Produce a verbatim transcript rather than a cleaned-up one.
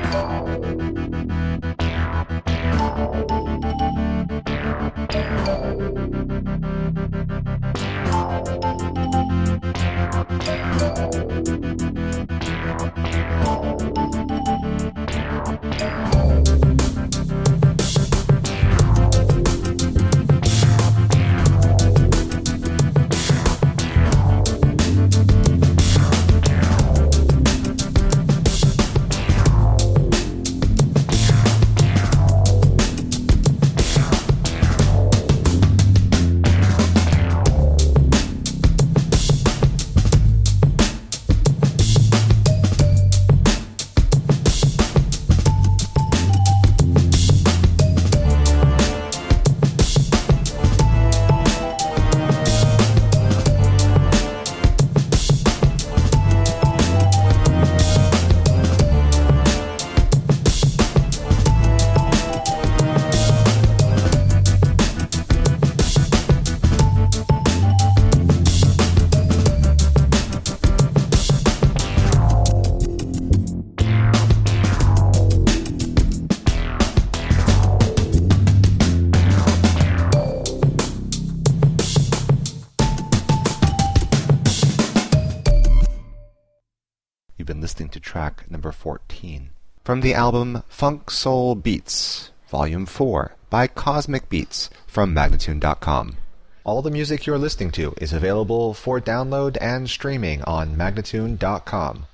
You've been listening to track number fourteen from the album Funk Soul Beats, Volume four, by Cosmic Beats from Magnatune dot com. All the music you're listening to is available for download and streaming on Magnatune dot com.